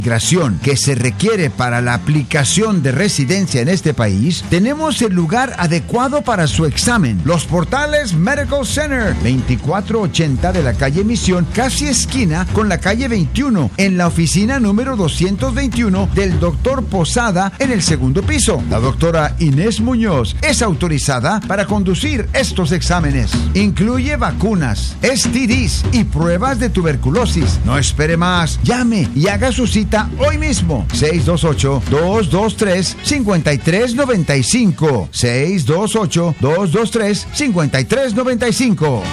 migración que se requiere para la aplicación de residencia en este país, tenemos el lugar adecuado para su examen. Los Portales Medical Center, 2480 de la calle Misión, casi esquina con la calle 21, en la oficina número 221 del doctor Posada en el segundo piso. La doctora Inés Muñoz es autorizada para conducir estos exámenes. Incluye vacunas, STDs y pruebas de tuberculosis. No espere más, llame y haga su cita hoy mismo. 628-223-5395. 628-223-5395.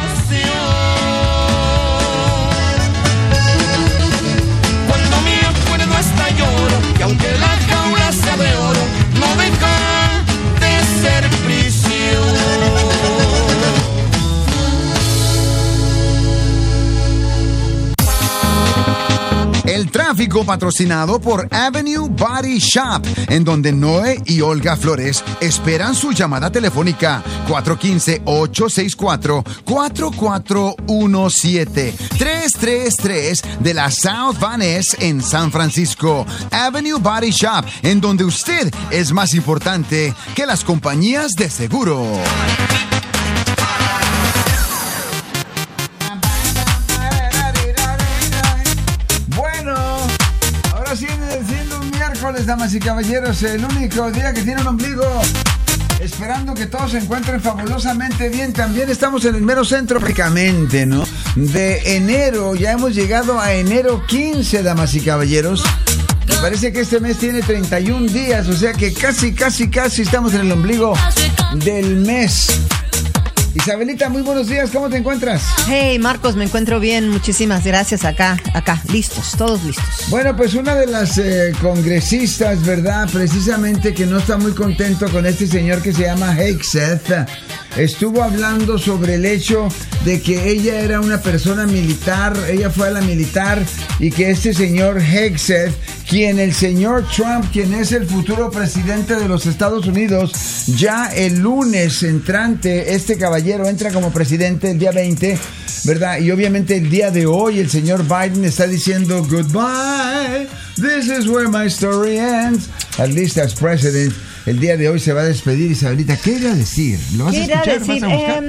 Cuando mi acuerdo hasta lloro, y aunque la jaula sea de oro, no deja de ser prisión. El tráfico patrocinado por Avenue Body Shop, en donde Noé y Olga Flores esperan su llamada telefónica 415-864-4417 333 de la South Van Ness en San Francisco. Avenue Body Shop, en donde usted es más importante que las compañías de seguro. Damas y caballeros, el único día que tiene un ombligo. Esperando que todos se encuentren fabulosamente bien. También estamos en el mero centro prácticamente, ¿no? De enero, ya hemos llegado a enero 15, damas y caballeros. Me parece que este mes tiene 31 días, o sea que casi estamos en el ombligo del mes. Isabelita, muy buenos días, ¿cómo te encuentras? Hey, Marcos, me encuentro bien, muchísimas gracias, acá, listos, todos listos. Bueno, pues una de las congresistas, ¿verdad? Precisamente que no está muy contento con este señor que se llama Hegseth, estuvo hablando sobre el hecho de que ella era una persona militar, ella fue a la militar, y que este señor Hegseth, quien el señor Trump, quien es el futuro presidente de los Estados Unidos, ya el lunes entrante, este caballero entra como presidente el día 20, ¿verdad? Y obviamente el día de hoy el señor Biden está diciendo goodbye, this is where my story ends, at least as president. El día de hoy se va a despedir. Isabelita, ¿qué irá a decir? ¿Lo vas a escuchar? ¿Vas a buscar?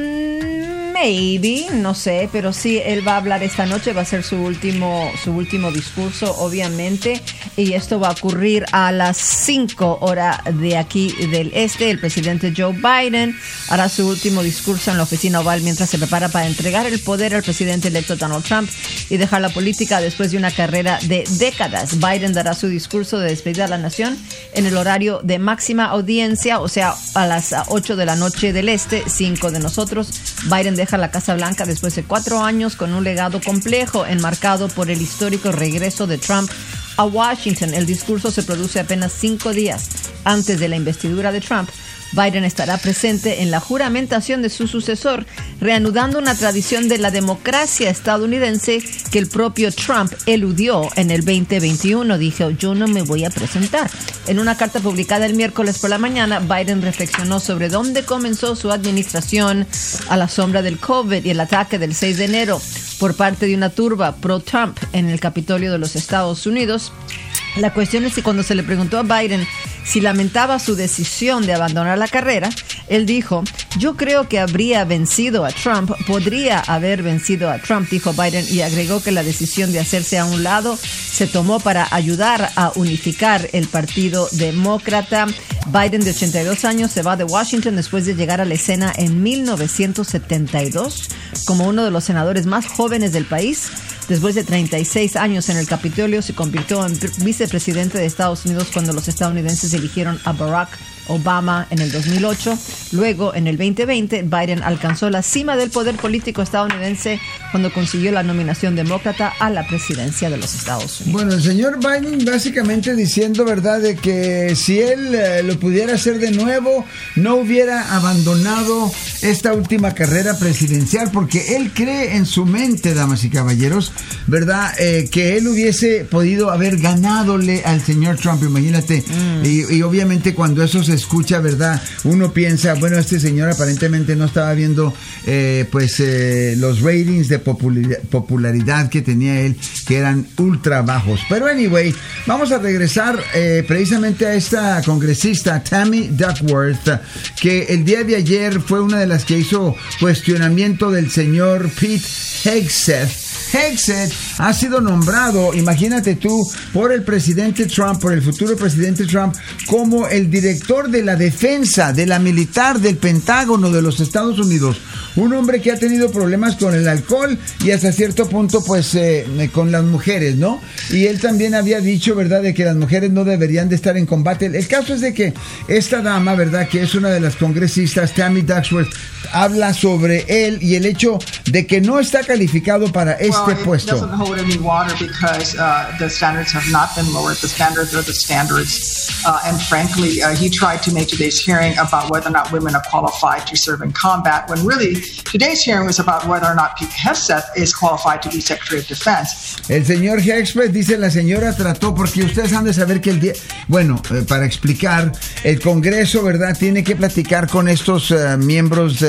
Maybe, no sé, pero sí, él va a hablar esta noche, va a ser su último discurso, obviamente, y esto va a ocurrir a las 5 horas de aquí del este. El presidente Joe Biden hará su último discurso en la oficina oval mientras se prepara para entregar el poder al presidente electo Donald Trump y dejar la política después de una carrera de décadas. Biden dará su discurso de despedida a la nación en el horario de máxima audiencia, o sea, a las 8 de la noche del este, 5 de nosotros. Biden deja la Casa Blanca después de 4 años con un legado complejo enmarcado por el histórico regreso de Trump a Washington. El discurso se produce apenas 5 días antes de la investidura de Trump. Biden estará presente en la juramentación de su sucesor, reanudando una tradición de la democracia estadounidense que el propio Trump eludió en el 2021. Dijo, yo no me voy a presentar. En una carta publicada el miércoles por la mañana, Biden reflexionó sobre dónde comenzó su administración a la sombra del COVID y el ataque del 6 de enero por parte de una turba pro-Trump en el Capitolio de los Estados Unidos. La cuestión es que cuando se le preguntó a Biden si lamentaba su decisión de abandonar la carrera, él dijo, yo creo que habría vencido a Trump, podría haber vencido a Trump, dijo Biden, y agregó que la decisión de hacerse a un lado se tomó para ayudar a unificar el Partido Demócrata. Biden, de 82 años, se va de Washington después de llegar a la escena en 1972 como uno de los senadores más jóvenes del país. Después de 36 años en el Capitolio, se convirtió en vicepresidente de Estados Unidos cuando los estadounidenses eligieron a Barack Obama en el 2008. Luego, en el 2020, Biden alcanzó la cima del poder político estadounidense cuando consiguió la nominación demócrata a la presidencia de los Estados Unidos. Bueno, el señor Biden básicamente diciendo, ¿verdad?, de que si él lo pudiera hacer de nuevo, no hubiera abandonado esta última carrera presidencial, porque él cree en su mente, damas y caballeros, ¿verdad?, que él hubiese podido haber ganadole al señor Trump, imagínate. Y obviamente cuando eso se escucha, ¿verdad? Uno piensa, bueno, este señor aparentemente no estaba viendo los ratings de popularidad que tenía él, que eran ultra bajos. Pero anyway, vamos a regresar precisamente a esta congresista Tammy Duckworth, que el día de ayer fue una de las que hizo cuestionamiento del señor Pete Hegseth. Hegseth ha sido nombrado, imagínate tú, por el presidente Trump, por el futuro presidente Trump, como el director de la defensa de la militar del Pentágono de los Estados Unidos. Un hombre que ha tenido problemas con el alcohol y hasta cierto punto, con las mujeres, ¿no? Y él también había dicho, ¿verdad?, de que las mujeres no deberían de estar en combate. El caso es de que esta dama, ¿verdad?, que es una de las congresistas, Tammy Duckworth, habla sobre él y el hecho de que no está calificado para este puesto. It doesn't hold any water because the standards have not been lowered. The standards are the standards. And frankly, he tried to make today's hearing about whether or not women are qualified to serve in combat, when really today's hearing was about whether or not Pete Hegseth is qualified to be Secretary of Defense. El señor Hegseth dice, la señora trató, porque ustedes han de saber que para explicar, el Congreso, ¿verdad?, tiene que platicar con estos miembros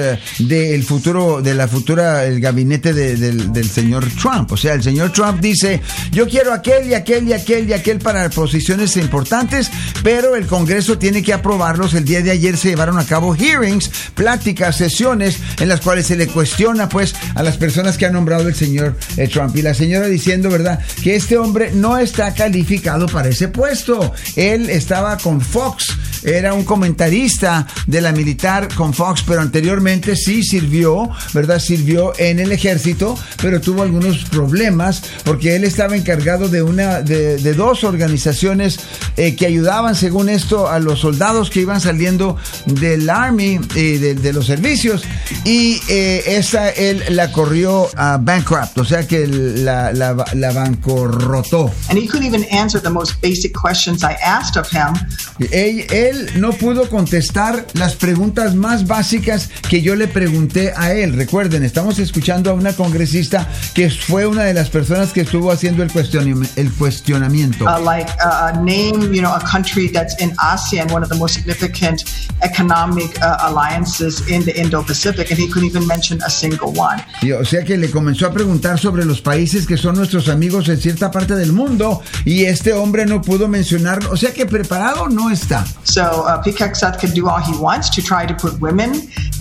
el gabinete del señor Trump. O sea, el señor Trump dice, yo quiero aquel y aquel y aquel y aquel para posiciones importantes, pero el Congreso tiene que aprobarlos. El día de ayer se llevaron a cabo hearings, pláticas, sesiones en las cuales se le cuestiona pues a las personas que ha nombrado el señor Trump, y la señora diciendo, ¿verdad?, que este hombre no está calificado para ese puesto. Él estaba con Fox, era un comentarista de la militar con Fox, pero anteriormente sí sirvió, ¿verdad?, sirvió en el ejército, pero tuvo algunos problemas porque él estaba encargado de dos organizaciones que ayudaban, según esto, a los soldados que iban saliendo del Army y de los servicios, y él la corrió a bankrupt, o sea que la bancarrotó. And he couldn't even answer the most basic questions I asked of him. Él no pudo contestar las preguntas más básicas que yo le pregunté a él. Recuerden, estamos escuchando a una congresista que fue una de las personas que estuvo haciendo el cuestionamiento. Name, a country that's in ASEAN, one of the most significant economic alliances in the Indo-Pacific, and he couldn't even mention a single one. O sea que le comenzó a preguntar sobre los países que son nuestros amigos en cierta parte del mundo, y este hombre no pudo mencionar, o sea que preparado no está. So Pete Hegseth can do all he wants to try to put women,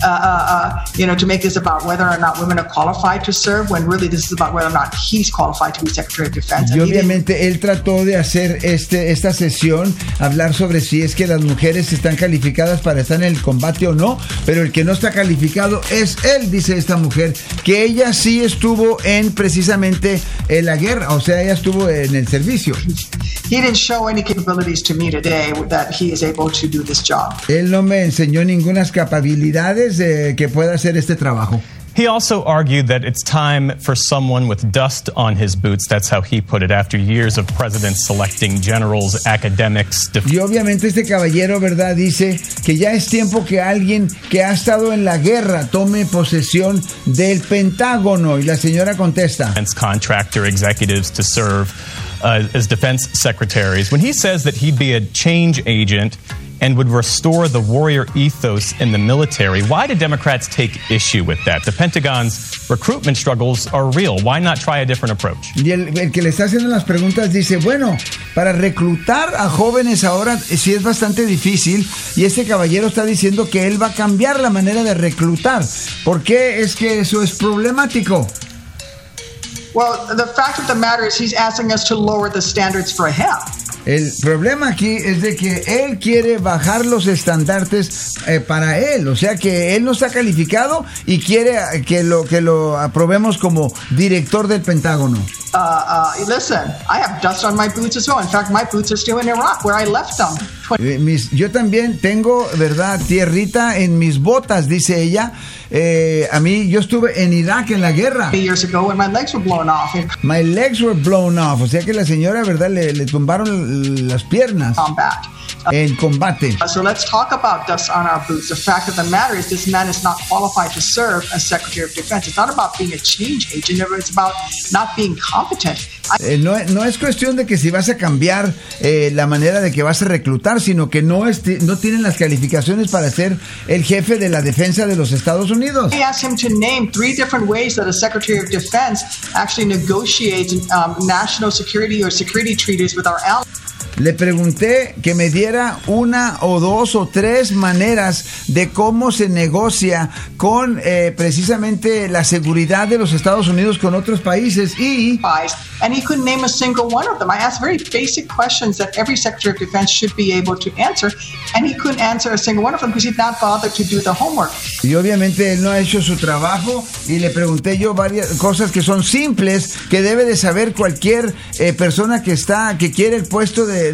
to make this about whether or not women are qualified to serve, when really this is about whether or not he's qualified to be Secretary of Defense. Y obviamente él trató de hacer esta sesión, hablar sobre si es que las mujeres están calificadas para estar en el combate o no, pero el que no está calificado es él, dice esta mujer, que ella sí estuvo precisamente en la guerra, o sea, ella estuvo en el servicio. He didn't show any capabilities to me today that he is able to do this job. Él no me enseñó ninguna capacidades que pueda hacer este trabajo. He also argued that it's time for someone with dust on his boots. That's how he put it, after years of presidents selecting generals, academics. Y obviamente este caballero, ¿verdad?, dice que ya es tiempo que alguien que ha estado en la guerra tome posesión del Pentágono. Y la señora contesta. Contractor executives to serve as defense secretaries. When he says that he'd be a change agent and would restore the warrior ethos in the military, why do Democrats take issue with that? The Pentagon's recruitment struggles are real. Why not try a different approach? Y el que le está haciendo las preguntas dice, bueno, para reclutar a jóvenes ahora sí es bastante difícil, y este caballero está diciendo que él va a cambiar la manera de reclutar. ¿Por qué es que eso es problemático? Well, the fact of the matter is he's asking us to lower the standards for him. El problema aquí es de que él quiere bajar los estandartes para él, o sea que él no está calificado y quiere que lo aprobemos como director del Pentágono. Listen, I have dust on my boots as well. In fact, my boots are still in Iraq, where I left them. Yo también tengo, ¿verdad?, tierrita en mis botas, dice ella. Yo estuve en Irak en la guerra. Years ago, when my legs were blown off. My legs were blown off. O sea que la señora, ¿verdad?, le tumbaron las piernas. En combate. So let's talk about dust on our boots. The fact of the matter is this man is not qualified to serve as Secretary of Defense. It's not about being a change agent. It's about not being competent. No es cuestión de que si vas a cambiar la manera de que vas a reclutar, sino que no tienen las calificaciones para ser el jefe de la defensa de los Estados Unidos. We asked him to name 3 different ways that a Secretary of Defense actually negotiates national security or security treaties with our allies. Le pregunté que me diera 1 o 2 o 3 maneras de cómo se negocia con precisamente la seguridad de los Estados Unidos con otros países and he couldn't name a single one of them. I asked very basic questions that every Secretary of Defense should be able to answer, and he couldn't answer a single one of them because he'd not bothered to do the homework. Y obviamente él no ha hecho su trabajo, y le pregunté yo varias cosas que son simples, que debe de saber cualquier persona que quiere el puesto de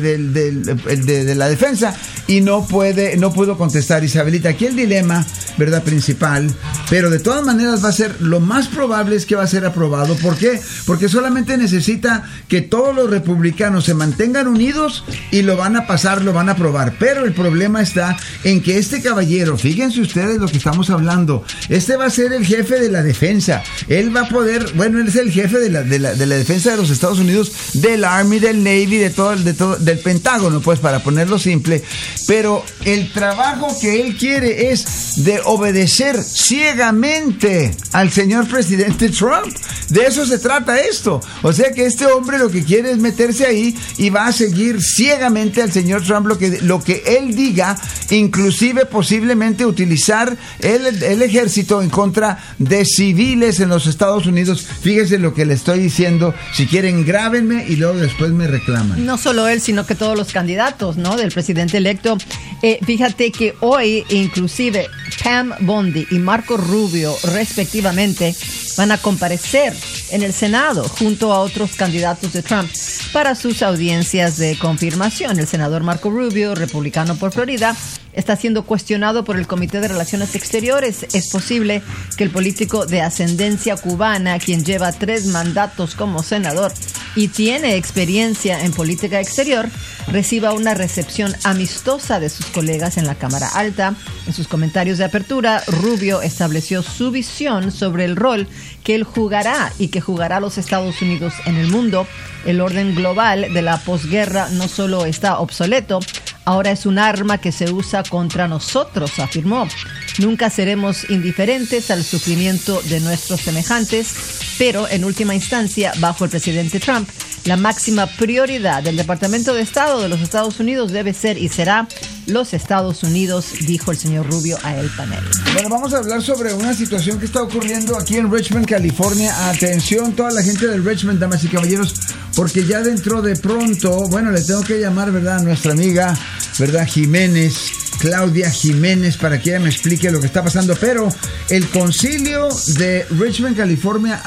la defensa, y no pudo contestar. Isabelita, aquí el dilema, ¿verdad?, principal, pero de todas maneras va a ser, lo más probable es que va a ser aprobado. ¿Por qué? Porque solamente necesita que todos los republicanos se mantengan unidos y lo van a pasar, lo van a aprobar. Pero el problema está en que este caballero, fíjense ustedes lo que estamos hablando, va a ser el jefe de la defensa. Él va a poder, él es el jefe de la defensa de los Estados Unidos, del Army, del Navy, de todo, del Pentágono, pues, para ponerlo simple. Pero el trabajo que él quiere es de obedecer ciegamente al señor presidente Trump. De eso se trata esto. O sea que este hombre lo que quiere es meterse ahí y va a seguir ciegamente al señor Trump lo que él diga, inclusive posiblemente utilizar el ejército en contra de civiles en los Estados Unidos. Fíjese lo que le estoy diciendo. Si quieren, grábenme y luego después me reclaman. No solo él, sino que todos los candidatos, ¿no?, del presidente electo. Fíjate que hoy inclusive Pam Bondi y Marco Rubio, respectivamente, van a comparecer en el Senado junto a otros candidatos de Trump para sus audiencias de confirmación. El senador Marco Rubio, republicano por Florida, está siendo cuestionado por el Comité de Relaciones Exteriores. Es posible que el político de ascendencia cubana, quien lleva 3 mandatos como senador y tiene experiencia en política exterior, reciba una recepción amistosa de sus colegas en la Cámara Alta. En sus comentarios de apertura, Rubio estableció su visión sobre el rol que él jugará y que jugará los Estados Unidos en el mundo. El orden global de la posguerra no solo está obsoleto, ahora es un arma que se usa contra nosotros, afirmó. Nunca seremos indiferentes al sufrimiento de nuestros semejantes, pero en última instancia, bajo el presidente Trump, la máxima prioridad del Departamento de Estado de los Estados Unidos debe ser y será los Estados Unidos, dijo el señor Rubio a El Panel. Bueno, vamos a hablar sobre una situación que está ocurriendo aquí en Richmond, California. Atención, toda la gente de Richmond, damas y caballeros, porque ya dentro de pronto, le tengo que llamar, ¿verdad?, a nuestra amiga, ¿verdad?, Claudia Jiménez, para que ella me explique lo que está pasando. Pero el concilio de Richmond, California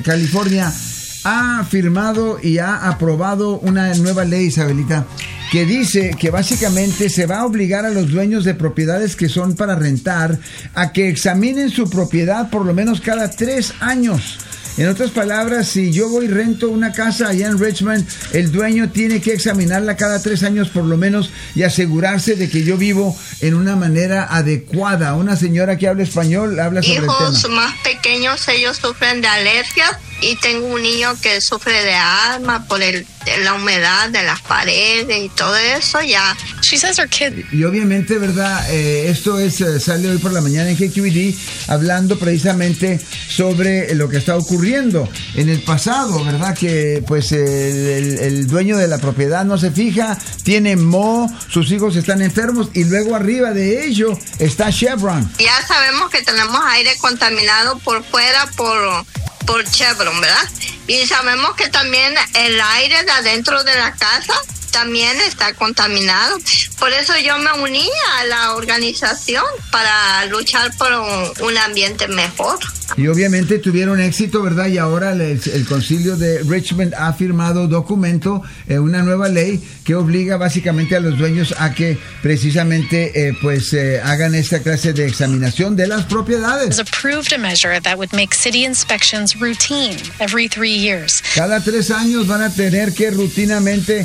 ha firmado y ha aprobado una nueva ley, Isabelita, que dice que básicamente se va a obligar a los dueños de propiedades que son para rentar a que examinen su propiedad por lo menos cada 3 años. En otras palabras, si yo voy y rento una casa allá en Richmond, el dueño tiene que examinarla cada 3 años por lo menos y asegurarse de que yo vivo en una manera adecuada. Una señora que habla español habla sobre el tema. Hijos más pequeños, ellos sufren de alergias, y tengo un niño que sufre de asma por la humedad de las paredes y todo eso. Ya. She says her kid. Y obviamente, ¿verdad? Esto sale hoy por la mañana en KQED, hablando precisamente sobre lo que está ocurriendo en el pasado, ¿verdad? Que pues el dueño de la propiedad no se fija, tiene moho, sus hijos están enfermos, y luego arriba de ello está Chevron. Ya sabemos que tenemos aire contaminado por fuera por Chevron, ¿verdad? Y sabemos que también el aire de adentro de la casa también está contaminado. Por eso yo me uní a la organización para luchar por un ambiente mejor. Y obviamente tuvieron éxito, ¿verdad? Y ahora el concilio de Richmond ha firmado documento, una nueva ley que obliga básicamente a los dueños a que precisamente hagan esta clase de examinación de las propiedades. Approved a measure that would make city inspections routine every 3 years. Cada 3 años van a tener que rutinamente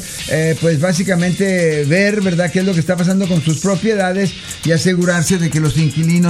básicamente ver, ¿verdad?, qué es lo que está pasando con sus propiedades y asegurarse de que los inquilinos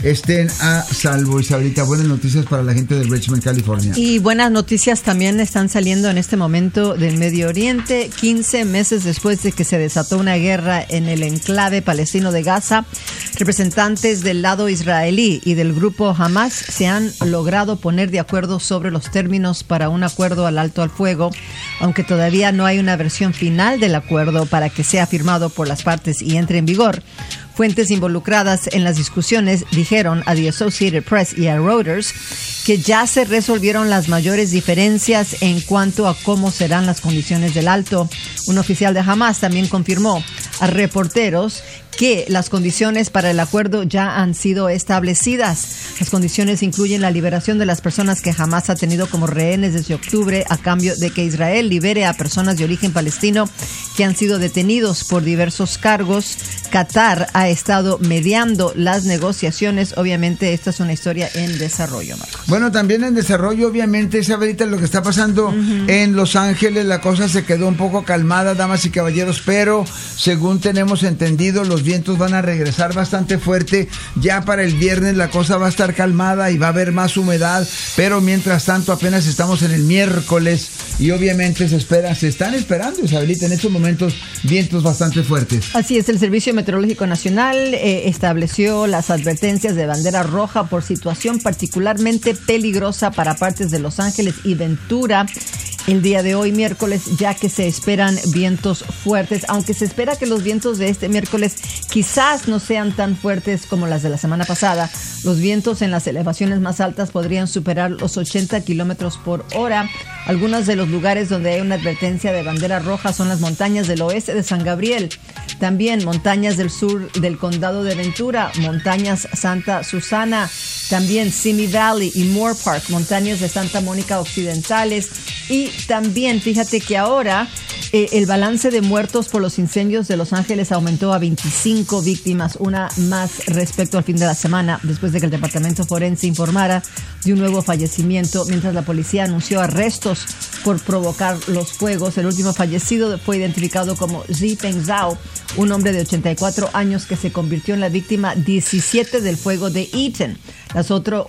estén a salvo. Isabelita, buenas noticias para la gente de Richmond, California. Y buenas noticias también están saliendo en este momento del Medio Oriente. 15 meses después de que se desató una guerra en el enclave palestino de Gaza, representantes del lado israelí y del grupo Hamas se han logrado poner de acuerdo sobre los términos para un acuerdo al alto al fuego, aunque todavía no hay una versión final del acuerdo para que sea firmado por las partes y entre en vigor. Fuentes involucradas en las discusiones dijeron a The Associated Press y a Reuters que ya se resolvieron las mayores diferencias en cuanto a cómo serán las condiciones del alto. Un oficial de Hamas también confirmó a reporteros que las condiciones para el acuerdo ya han sido establecidas. Las condiciones incluyen la liberación de las personas que Hamas ha tenido como rehenes desde octubre a cambio de que Israel libere a personas de origen palestino que han sido detenidos por diversos cargos. Qatar ha estado mediando las negociaciones. Obviamente esta es una historia en desarrollo, Marcos. Bueno, también en desarrollo, obviamente, Isabelita, lo que está pasando en Los Ángeles, la cosa se quedó un poco calmada, damas y caballeros, pero según tenemos entendido, los vientos van a regresar bastante fuerte. Ya para el viernes la cosa va a estar calmada y va a haber más humedad, pero mientras tanto apenas estamos en el miércoles y obviamente se están esperando, Isabelita, en estos momentos vientos bastante fuertes. Así es, el Servicio Meteorológico Nacional estableció las advertencias de bandera roja por situación particularmente peligrosa para partes de Los Ángeles y Ventura el día de hoy, miércoles, ya que se esperan vientos fuertes, aunque se espera que los vientos de este miércoles quizás no sean tan fuertes como las de la semana pasada. Los vientos en las elevaciones más altas podrían superar los 80 kilómetros por hora. Algunos de los lugares donde hay una advertencia de bandera roja son las montañas del oeste de San Gabriel, también montañas del sur del condado de Ventura, montañas Santa Susana, también Simi Valley y Moore Park, montañas de Santa Mónica occidentales. Y también fíjate que ahora el balance de muertos por los incendios de Los Ángeles aumentó a 25 víctimas, una más respecto al fin de la semana, después de que el departamento forense informara de un nuevo fallecimiento, mientras la policía anunció arrestos por provocar los fuegos. El último fallecido fue identificado como Zipeng Zhao, un hombre de 84 años que se convirtió en la víctima 17 del fuego de Eaton. Las otras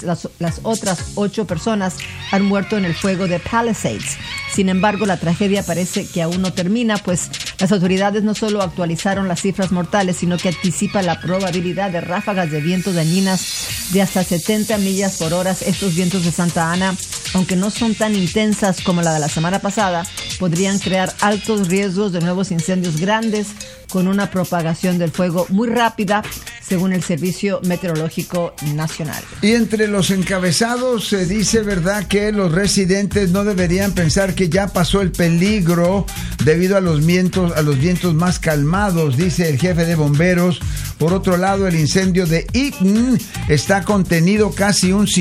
8 personas han muerto en el fuego de Palisades. Sin embargo, la tragedia parece que aún no termina, pues las autoridades no solo actualizaron las cifras mortales, sino que anticipa la probabilidad de ráfagas de viento dañinas de hasta 70 millas por hora. Estos vientos de Santa Ana, aunque no son tan intensas como la de la semana pasada, podrían crear altos riesgos de nuevos incendios grandes con una propagación del fuego muy rápida, según el Servicio Meteorológico Nacional. Y entre los encabezados se dice, ¿verdad?, que los residentes no deberían pensar que ya pasó el peligro debido a los vientos más calmados, dice el jefe de bomberos. Por otro lado, el incendio de Eaton está contenido casi un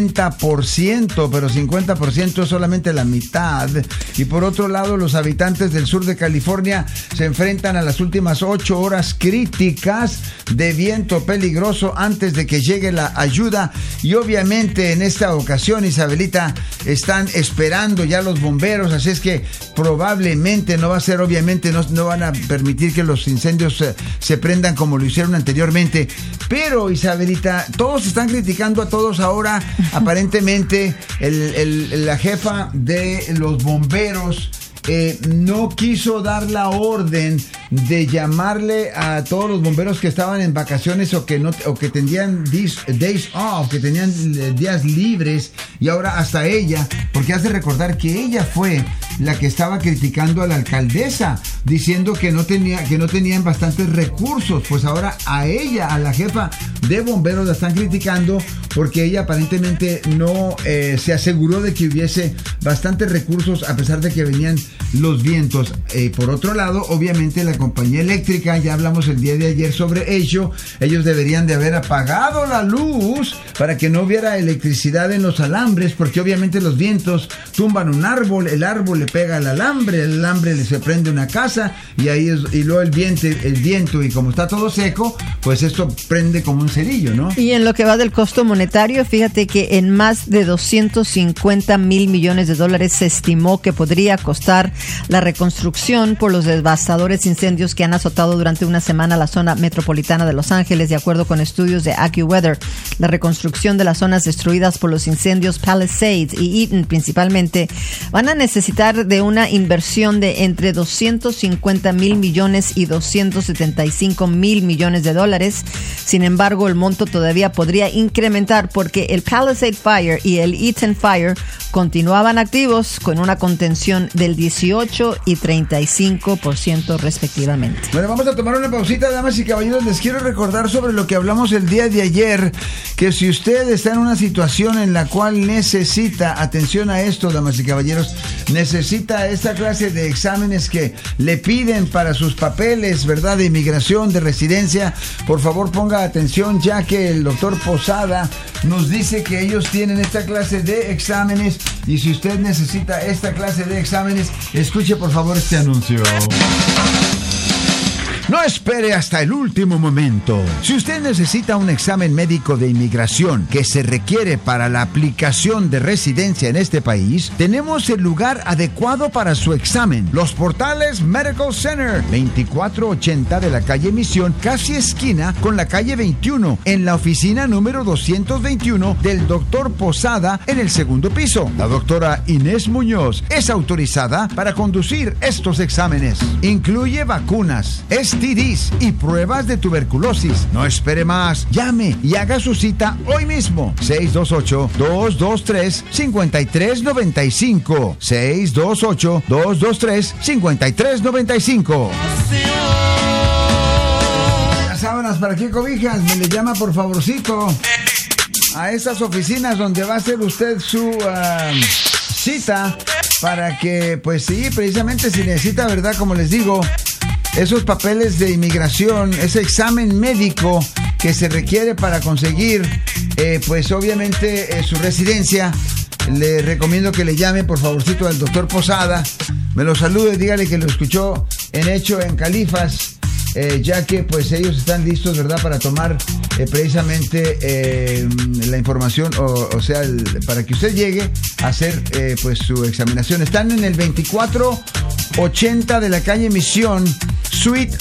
50%, pero 50% es solamente la mitad. Y por otro lado, los habitantes del sur de California se enfrentan a las últimas 8 horas críticas de viento peligroso antes de que llegue la ayuda. Y obviamente en esta ocasión, Isabelita, están esperando ya los bomberos, así es que probablemente no va a ser, obviamente no van a permitir que los incendios se prendan como lo hicieron anteriormente. Pero, Isabelita, todos están criticando a todos ahora. Aparentemente la jefa de los bomberos no quiso dar la orden de llamarle a todos los bomberos que estaban en vacaciones o que tenían days off, que tenían días libres, y ahora hasta ella, porque hace recordar que ella fue la que estaba criticando a la alcaldesa, diciendo que no tenían bastantes recursos. Pues ahora a ella, a la jefa de bomberos, la están criticando porque ella aparentemente no se aseguró de que hubiese bastantes recursos a pesar de que venían los vientos. Por otro lado, obviamente la compañía eléctrica, ya hablamos el día de ayer sobre ello, ellos deberían de haber apagado la luz para que no hubiera electricidad en los alambres, porque obviamente los vientos tumban un árbol, el árbol le pega al alambre, el alambre le se prende una casa y luego el viento, y como está todo seco, pues esto prende como un cerillo, ¿no? Y en lo que va del costo monetario, fíjate que en más de $250 mil millones se estimó que podría costar la reconstrucción por los devastadores incendios incendios que han azotado durante una semana la zona metropolitana de Los Ángeles. De acuerdo con estudios de AccuWeather, la reconstrucción de las zonas destruidas por los incendios Palisades y Eaton principalmente van a necesitar de una inversión de entre 250 mil millones y 275 mil millones de dólares. Sin embargo, el monto todavía podría incrementar porque el Palisade Fire y el Eaton Fire continuaban activos con una contención del 18 y 35% respectivamente. Bueno, vamos a tomar una pausita, damas y caballeros. Les quiero recordar sobre lo que hablamos el día de ayer, que si usted está en una situación en la cual necesita, atención a esto, damas y caballeros, necesita esta clase de exámenes que le piden para sus papeles, ¿verdad?, de inmigración, de residencia, por favor ponga atención, ya que el doctor Posada nos dice que ellos tienen esta clase de exámenes, y si usted necesita esta clase de exámenes, escuche por favor este anuncio. No espere hasta el último momento. Si usted necesita un examen médico de inmigración que se requiere para la aplicación de residencia en este país, tenemos el lugar adecuado para su examen. Los Portales Medical Center, 2480 de la calle Misión, casi esquina con la calle 21, en la oficina número 221 del doctor Posada en el segundo piso. La doctora Inés Muñoz es autorizada para conducir estos exámenes. Incluye vacunas, STDs y pruebas de tuberculosis. No espere más. Llame y haga su cita hoy mismo. 628-223-5395. 628-223-5395. Las sábanas, ¿para qué cobijas? Me le llama por favorcito a estas oficinas donde va a hacer usted su cita, para que, pues sí, precisamente si necesita, ¿verdad?, como les digo, esos papeles de inmigración, ese examen médico que se requiere para conseguir, pues obviamente su residencia. Le recomiendo que le llame por favorcito al doctor Posada, me lo salude, dígale que lo escuchó en Hecho en Califas, ya que pues ellos están listos, ¿verdad?, para tomar precisamente la información, o sea, para que usted llegue a hacer pues su examinación. Están en el 2480 de la calle Misión, Suite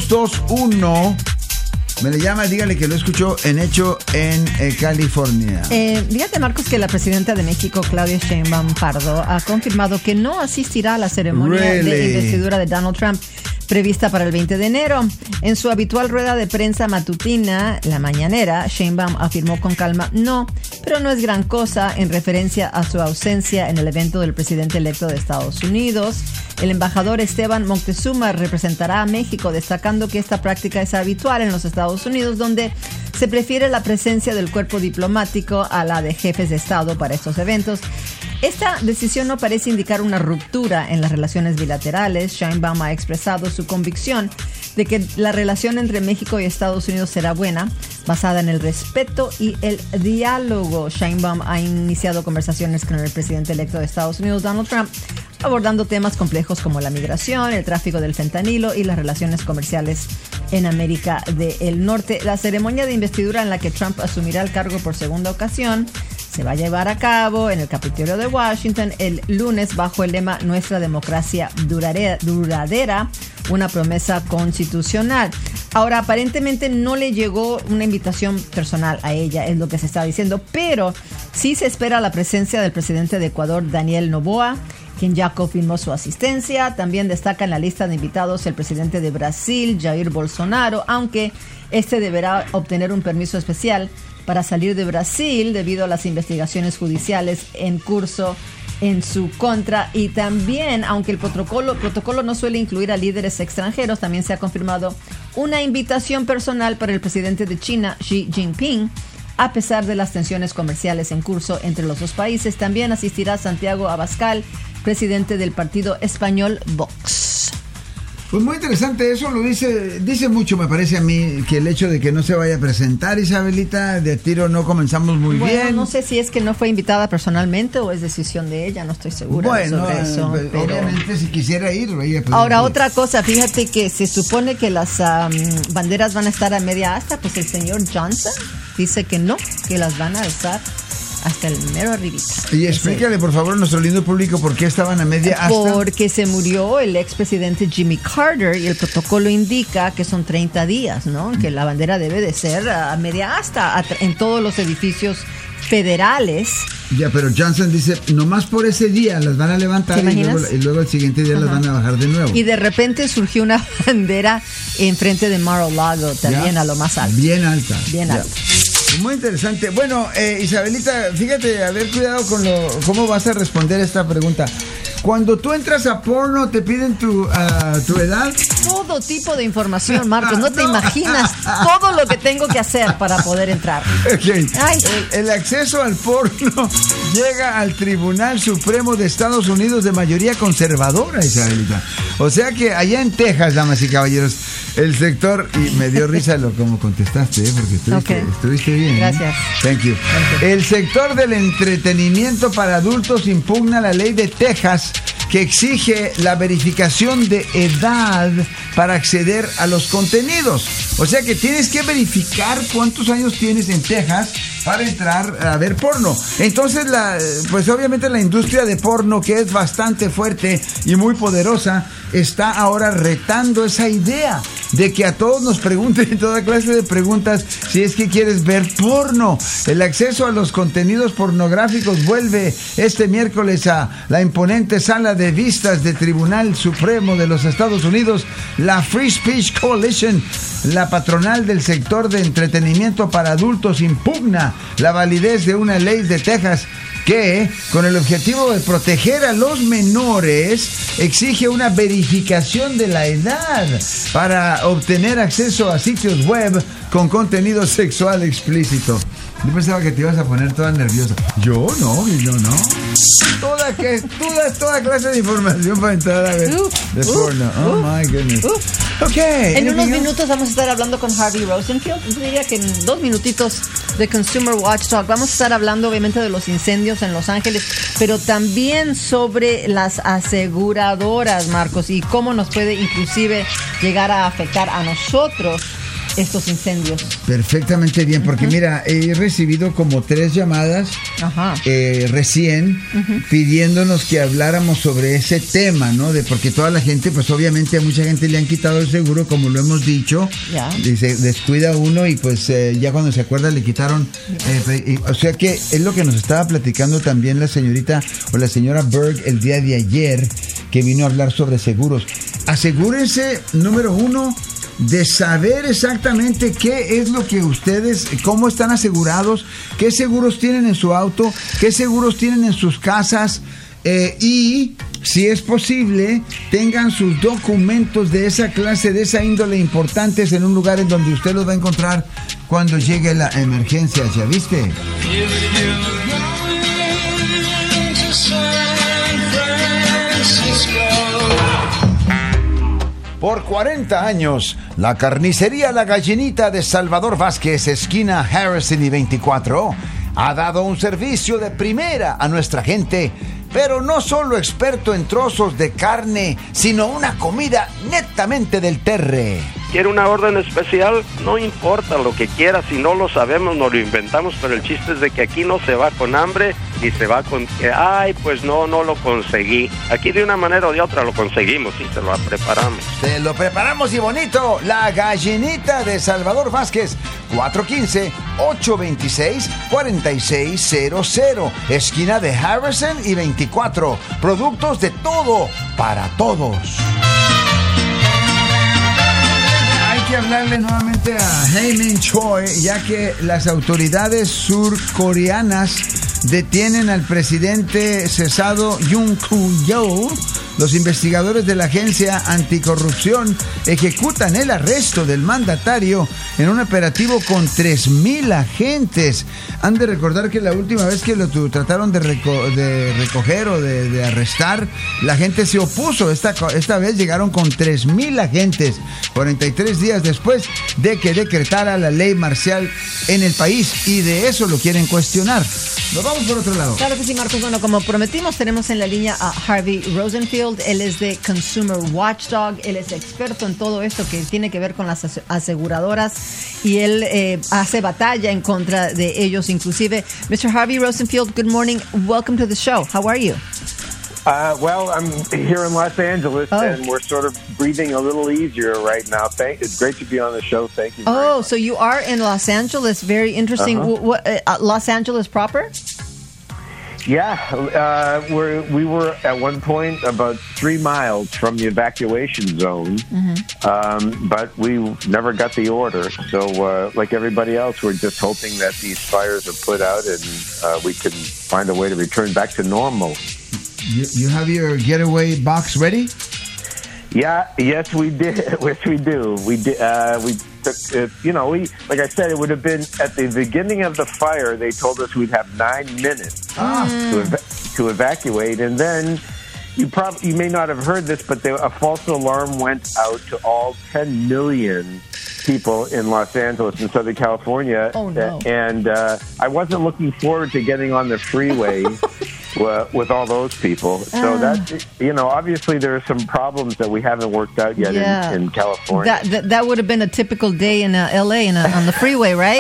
221. Me le llama, dígale que lo escuchó en Hecho en California. Fíjate, Marcos, que la presidenta de México, Claudia Sheinbaum Pardo, ha confirmado que no asistirá a la ceremonia de investidura de Donald Trump prevista para el 20 de enero. En su habitual rueda de prensa matutina, la mañanera, Sheinbaum afirmó con calma, no, pero no es gran cosa, en referencia a su ausencia en el evento del presidente electo de Estados Unidos. El embajador Esteban Moctezuma representará a México, destacando que esta práctica es habitual en los Estados Unidos, donde se prefiere la presencia del cuerpo diplomático a la de jefes de Estado para estos eventos. Esta decisión no parece indicar una ruptura en las relaciones bilaterales. Sheinbaum ha expresado su convicción de que la relación entre México y Estados Unidos será buena, basada en el respeto y el diálogo. Sheinbaum ha iniciado conversaciones con el presidente electo de Estados Unidos, Donald Trump, abordando temas complejos como la migración, el tráfico del fentanilo y las relaciones comerciales en América del Norte. La ceremonia de investidura en la que Trump asumirá el cargo por segunda ocasión se va a llevar a cabo en el Capitolio de Washington el lunes bajo el lema Nuestra democracia duradera, una promesa constitucional. Ahora, aparentemente no le llegó una invitación personal a ella, es lo que se está diciendo, pero sí se espera la presencia del presidente de Ecuador, Daniel Noboa, quien ya confirmó su asistencia. También destaca en la lista de invitados el presidente de Brasil, Jair Bolsonaro, aunque este deberá obtener un permiso especial para salir de Brasil debido a las investigaciones judiciales en curso en su contra. Y también, aunque el protocolo no suele incluir a líderes extranjeros, también se ha confirmado una invitación personal para el presidente de China, Xi Jinping, a pesar de las tensiones comerciales en curso entre los dos países. También asistirá Santiago Abascal, presidente del partido español Vox. Pues muy interesante eso, lo dice mucho, me parece a mí, que el hecho de que no se vaya a presentar, Isabelita, de tiro no comenzamos muy bien. No sé si es que no fue invitada personalmente o es decisión de ella, no estoy segura sobre eso. Pero obviamente si quisiera ir, ella podría ahora ir. Otra cosa, fíjate que se supone que las banderas van a estar a media asta, pues el señor Johnson dice que no, que las van a alzar hasta el mero arribita. Y explícale, por favor, a nuestro lindo público por qué estaban a media asta. Porque se murió el expresidente Jimmy Carter y el protocolo indica que son 30 días, ¿no? Que la bandera debe de ser a media asta en todos los edificios federales. Ya, pero Johnson dice, nomás por ese día las van a levantar y luego el siguiente día las van a bajar de nuevo. Y de repente surgió una bandera enfrente de Mar-a-Lago, también a lo más alto. Bien alta. Bien alta. Muy interesante. Bueno, Isabelita, fíjate, a ver, cuidado con cómo vas a responder esta pregunta. Cuando tú entras a porno, ¿te piden tu edad? Todo tipo de información, Marcos. No te imaginas todo lo que tengo que hacer para poder entrar. Okay. El acceso al porno llega al Tribunal Supremo de Estados Unidos de mayoría conservadora, Isabelita. O sea que allá en Texas, damas y caballeros, el sector, y me dio risa como contestaste, porque estuviste bien. Gracias. Thank you. El sector del entretenimiento para adultos impugna la ley de Texas que exige la verificación de edad para acceder a los contenidos. O sea que tienes que verificar cuántos años tienes en Texas para entrar a ver porno. Entonces, pues obviamente la industria de porno, que es bastante fuerte y muy poderosa, está ahora retando esa idea de que a todos nos pregunten toda clase de preguntas si es que quieres ver porno. El acceso a los contenidos pornográficos vuelve este miércoles a la imponente sala de vistas del Tribunal Supremo de los Estados Unidos. La Free Speech Coalition, la patronal del sector de entretenimiento para adultos, impugna la validez de una ley de Texas que, con el objetivo de proteger a los menores, exige una verificación de la edad para obtener acceso a sitios web con contenido sexual explícito. Yo pensaba que te ibas a poner toda nerviosa. Yo no. Toda clase de información para entrar a ver de porno. Oh my goodness. Okay. En unos minutos vamos a estar hablando con Harvey Rosenfield. Yo diría que en 2 minutitos de Consumer Watchdog vamos a estar hablando obviamente de los incendios en Los Ángeles, pero también sobre las aseguradoras, Marcos, y cómo nos puede inclusive llegar a afectar a nosotros estos incendios. Perfectamente bien, porque mira, he recibido como 3 llamadas recién pidiéndonos que habláramos sobre ese tema, ¿no? Porque toda la gente, pues obviamente a mucha gente le han quitado el seguro, como lo hemos dicho. Dice, descuida uno y pues ya cuando se acuerda le quitaron. O sea que es lo que nos estaba platicando también la señorita o la señora Berg el día de ayer, que vino a hablar sobre seguros. Asegúrense, número 1, de saber exactamente qué es lo que ustedes, cómo están asegurados, qué seguros tienen en su auto, qué seguros tienen en sus casas, y si es posible, tengan sus documentos de esa clase, de esa índole importantes en un lugar en donde usted los va a encontrar cuando llegue la emergencia, ¿ya viste? Por 40 años, la carnicería La Gallinita de Salvador Vázquez, esquina Harrison y 24, ha dado un servicio de primera a nuestra gente, pero no solo experto en trozos de carne, sino una comida netamente del terre. ¿Quiere una orden especial? No importa lo que quiera, si no lo sabemos, nos lo inventamos, pero el chiste es de que aquí no se va con hambre, ni se va con que, ay, pues no lo conseguí. Aquí de una manera o de otra lo conseguimos y se lo preparamos. Se lo preparamos y bonito. La Gallinita de Salvador Vázquez, 415-826-4600, esquina de Harrison y 24. Productos de todo para todos. Hablarle nuevamente a Hae-Min Choi, ya que las autoridades surcoreanas detienen al presidente cesado Yoon Kuk-yeol. Los investigadores de la agencia anticorrupción ejecutan el arresto del mandatario en un operativo con 3,000 agentes. Han de recordar que la última vez que lo trataron de recoger o de arrestar, la gente se opuso. Esta vez llegaron con 3,000 agentes, 43 días después de que decretara la ley marcial en el país, y de eso lo quieren cuestionar. Nos vamos por otro lado. Claro que sí, Marcos. Bueno, como prometimos, tenemos en la línea a Harvey Rosenfield. Él es de Consumer Watchdog. Él es experto en todo esto que tiene que ver con las aseguradoras y él hace batalla en contra de ellos inclusive. Mr. Harvey Rosenfield, good morning. Welcome to the show. How are you? Well, I'm here in Los Angeles, and we're sort of breathing a little easier right now. It's great to be on the show. Thank you. Oh, so you are in Los Angeles. Very interesting. Los Angeles proper? Yeah, we were at one point about 3 miles from the evacuation zone, but we never got the order. So, like everybody else, we're just hoping that these fires are put out and we can find a way to return back to normal. You have your getaway box ready? Yes, we did. Yes, we do. We did. We took. Like I said, it would have been at the beginning of the fire. They told us we'd have 9 minutes to evacuate, and then you may not have heard this, but a false alarm went out to all 10 million people in Los Angeles and Southern California. Oh, no. And I wasn't looking forward to getting on the freeway with all those people. So that, obviously there are some problems that we haven't worked out yet in California. That would have been a typical day in LA on the freeway, right?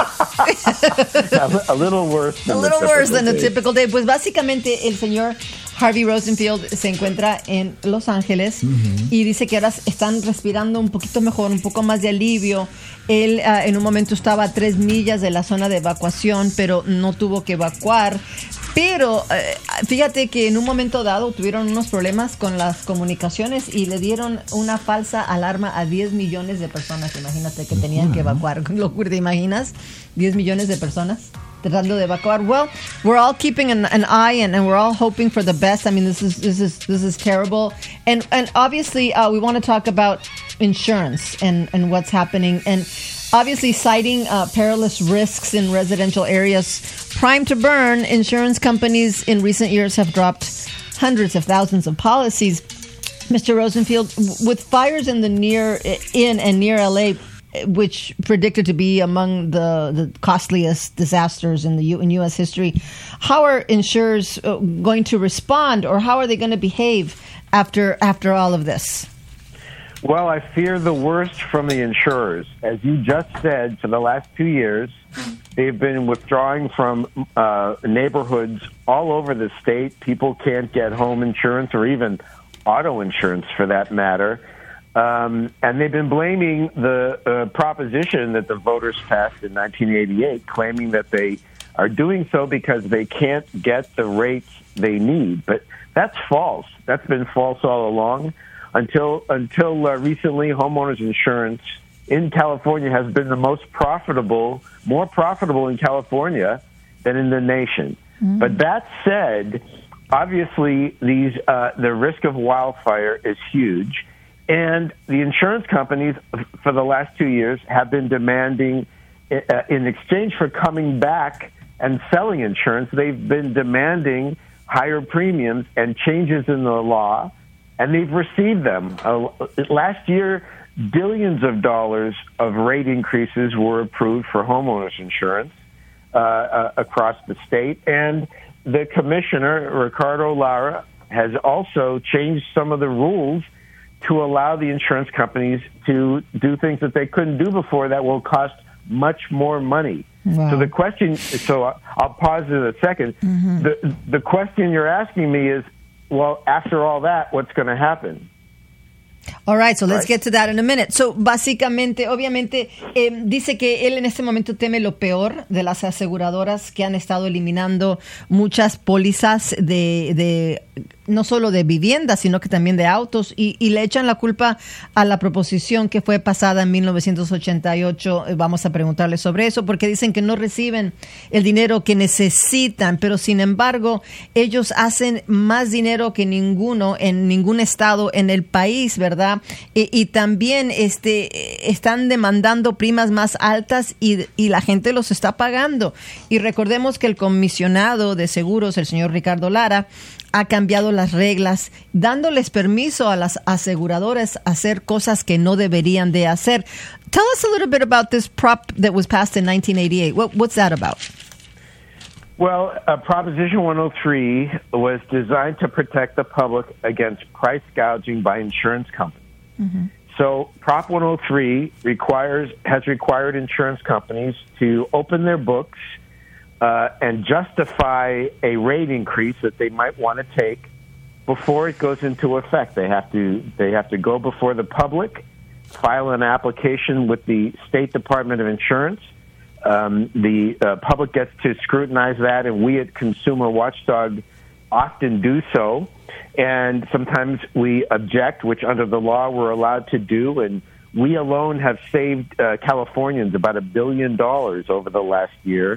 A little worse than a typical day. Pues básicamente el señor Harvey Rosenfield se encuentra en Los Ángeles y dice que ahora están respirando un poquito mejor, un poco más de alivio. Él en un momento estaba a 3 millas de la zona de evacuación, pero no tuvo que evacuar. Pero fíjate que en un momento dado tuvieron unos problemas con las comunicaciones y le dieron una falsa alarma a 10 millones de personas. Imagínate que tenían que evacuar. ¿Locura, te imaginas? 10 millones de personas tratando de evacuar. Well, we're all keeping an eye and we're all hoping for the best. I mean, this is terrible. And obviously, we want to talk about insurance and what's happening. And obviously, citing perilous risks in residential areas prime to burn, insurance companies in recent years have dropped hundreds of thousands of policies. Mr. Rosenfield, with fires in near LA, which predicted to be among the costliest disasters in U.S. history, how are insurers going to respond, or how are they going to behave after all of this? Well, I fear the worst from the insurers. As you just said, for the last 2 years, they've been withdrawing from neighborhoods all over the state. People can't get home insurance or even auto insurance for that matter. And they've been blaming the proposition that the voters passed in 1988, claiming that they are doing so because they can't get the rates they need. But that's false. That's been false all along. Until recently, homeowners insurance in California has been the more profitable in California than in the nation. But that said, obviously the risk of wildfire is huge, and the insurance companies for the last 2 years have been demanding, in exchange for coming back and selling insurance, they've been demanding higher premiums and changes in the law. And they've received them. Last year, billions of dollars of rate increases were approved for homeowners insurance across the state. And the commissioner, Ricardo Lara, has also changed some of the rules to allow the insurance companies to do things that they couldn't do before that will cost much more money. Wow. So the question, I'll pause in a second. The question you're asking me is, well, after all that, what's going to happen? All right, so let's get to that in a minute. So, básicamente, obviamente, dice que él en este momento teme lo peor de las aseguradoras que han estado eliminando muchas pólizas de no solo de viviendas, sino que también de autos, y le echan la culpa a la proposición que fue pasada en 1988. Vamos a preguntarle sobre eso, porque dicen que no reciben el dinero que necesitan, pero sin embargo, ellos hacen más dinero que ninguno en ningún estado en el país, ¿verdad? Y también están demandando primas más altas y la gente los está pagando. Y recordemos que el comisionado de seguros, el señor Ricardo Lara, ha cambiado las reglas, dándoles permiso a las aseguradoras a hacer cosas que no deberían de hacer. Tell us a little bit about this prop that was passed in 1988. What's that about? Well, Proposition 103 was designed to protect the public against price gouging by insurance companies. Mm-hmm. So Prop 103 has required insurance companies to open their books and justify a rate increase that they might want to take before it goes into effect. They have to go before the public, file an application with the State Department of Insurance. The public gets to scrutinize that, and we at Consumer Watchdog often do so. And sometimes we object, which under the law we're allowed to do. And we alone have saved Californians about $1 billion over the last year.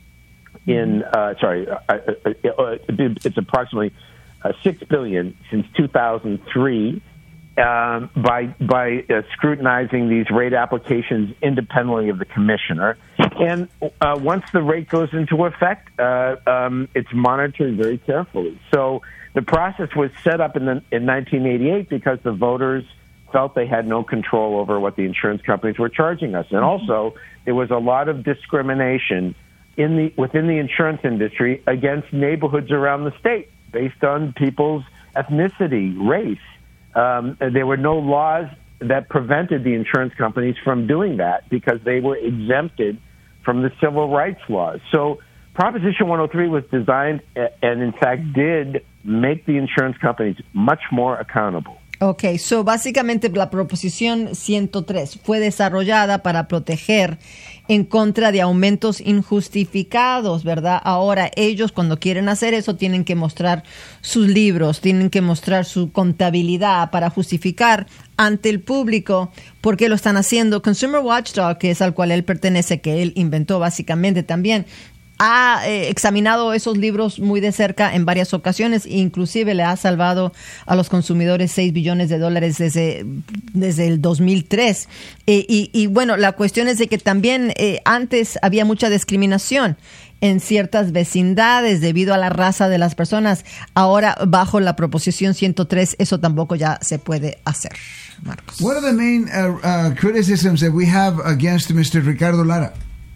It's approximately $6 billion since 2003 by scrutinizing these rate applications independently of the commissioner. And once the rate goes into effect, it's monitored very carefully. So the process was set up in 1988 because the voters felt they had no control over what the insurance companies were charging us. And also, there was a lot of discrimination within the insurance industry against neighborhoods around the state based on people's ethnicity, race. There were no laws that prevented the insurance companies from doing that because they were exempted from the civil rights laws. So Proposition 103 was designed and, in fact, did make the insurance companies much more accountable. Ok, so básicamente la proposición 103 fue desarrollada para proteger en contra de aumentos injustificados, ¿verdad? Ahora ellos cuando quieren hacer eso tienen que mostrar sus libros, tienen que mostrar su contabilidad para justificar ante el público por qué lo están haciendo. Consumer Watchdog, que es al cual él pertenece, que él inventó básicamente también, ha examinado esos libros muy de cerca en varias ocasiones e inclusive le ha salvado a los consumidores $6 billones desde el 2003. Y bueno, la cuestión es de que también antes había mucha discriminación en ciertas vecindades debido a la raza de las personas. Ahora, bajo la proposición 103, eso tampoco ya se puede hacer. Marcos. What are the main criticisms that we have against Mr. Ricardo Lara?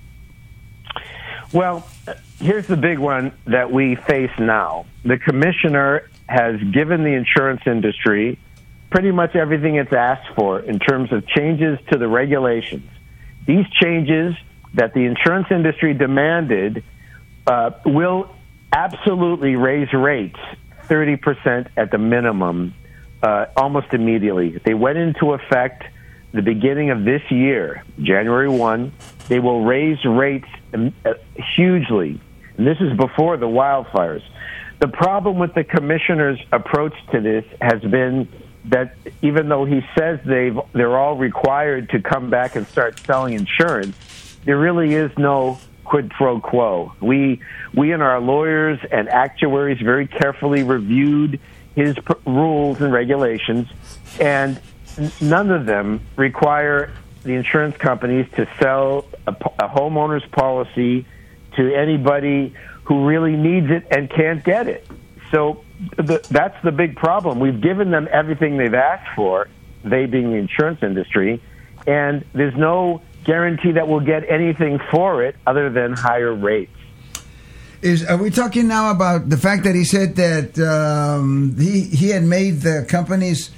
Well, here's the big one that we face now. The commissioner has given the insurance industry pretty much everything it's asked for in terms of changes to the regulations. These changes that the insurance industry demanded will absolutely raise rates 30% at the minimum almost immediately. They went into effect the beginning of this year, January 1. They will raise rates hugely. And this is before the wildfires. The problem with the commissioner's approach to this has been that even though he says they're all required to come back and start selling insurance, there really is no quid pro quo. We and our lawyers and actuaries very carefully reviewed his rules and regulations, and none of them require the insurance companies to sell a homeowner's policy to anybody who really needs it and can't get it. So that's the big problem. We've given them everything they've asked for, they being the insurance industry, and there's no guarantee that we'll get anything for it other than higher rates. Are we talking now about the fact that he said that he had made the companies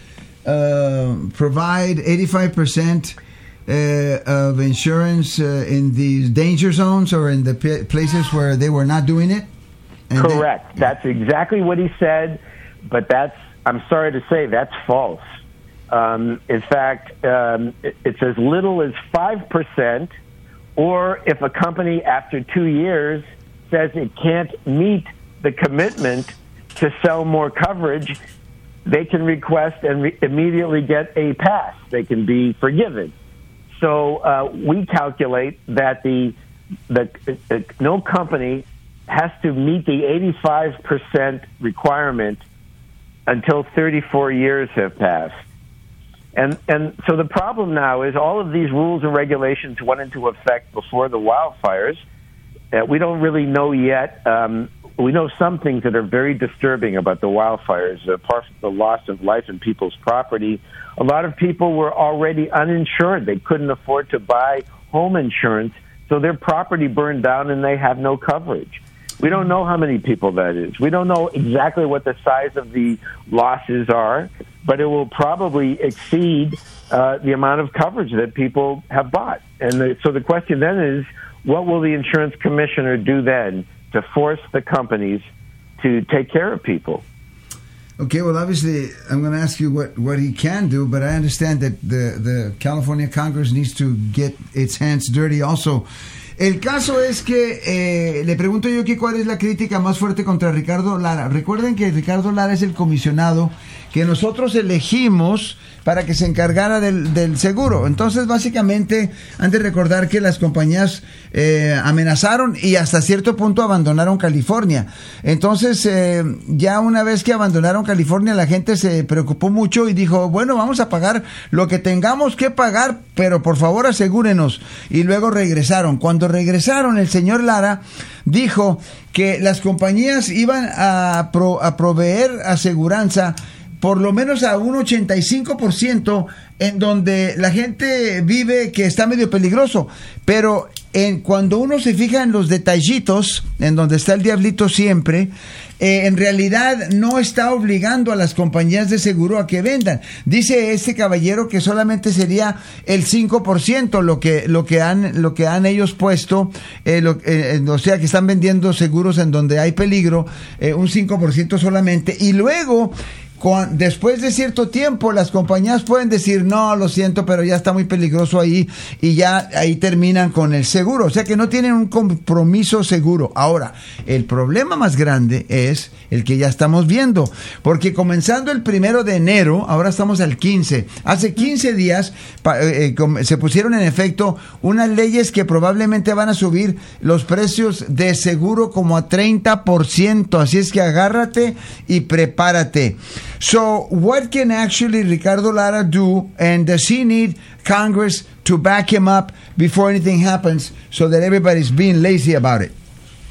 provide 85% of insurance in these danger zones or in the places where they were not doing it? And correct. That's exactly what he said, but I'm sorry to say, that's false. In fact, it's as little as 5%, or if a company after 2 years says it can't meet the commitment to sell more coverage, they can request and immediately get a pass. They can be forgiven. So we calculate that no company has to meet the 85% requirement until 34 years have passed. And so the problem now is all of these rules and regulations went into effect before the wildfires. We don't really know yet. We know some things that are very disturbing about the wildfires, apart from the loss of life and people's property. A lot of people were already uninsured. They couldn't afford to buy home insurance, so their property burned down and they have no coverage. We don't know how many people that is. We don't know exactly what the size of the losses are, but it will probably exceed the amount of coverage that people have bought. And so the question then is, what will the insurance commissioner do then to force the companies to take care of people? Okay, well, obviously, I'm going to ask you what he can do, but I understand that the California Congress needs to get its hands dirty also. El caso es que le pregunto yo que cuál es la crítica más fuerte contra Ricardo Lara. Recuerden que Ricardo Lara es el comisionado que nosotros elegimos para que se encargara del seguro. Entonces, básicamente, han de recordar que las compañías amenazaron y hasta cierto punto abandonaron California. Entonces, ya una vez que abandonaron California, la gente se preocupó mucho y dijo, bueno, vamos a pagar lo que tengamos que pagar, pero por favor asegúrenos. Y luego regresaron. Cuando regresaron, el señor Lara dijo que las compañías iban a proveer aseguranza por lo menos a un 85% en donde la gente vive que está medio peligroso, pero cuando uno se fija en los detallitos, en donde está el diablito siempre, en realidad no está obligando a las compañías de seguro a que vendan. Dice este caballero que solamente sería el 5% lo que han ellos puesto, o sea que están vendiendo seguros en donde hay peligro, un 5% solamente, y luego después de cierto tiempo las compañías pueden decir, no, lo siento, pero ya está muy peligroso ahí, y ya ahí terminan con el seguro, o sea que no tienen un compromiso seguro. Ahora, el problema más grande es el que ya estamos viendo, porque comenzando el 1 de enero, ahora estamos al 15, hace 15 días se pusieron en efecto unas leyes que probablemente van a subir los precios de seguro como a 30%, así es que agárrate y prepárate. So, what can actually Ricardo Lara do, and does he need Congress to back him up before anything happens so that everybody's being lazy about it?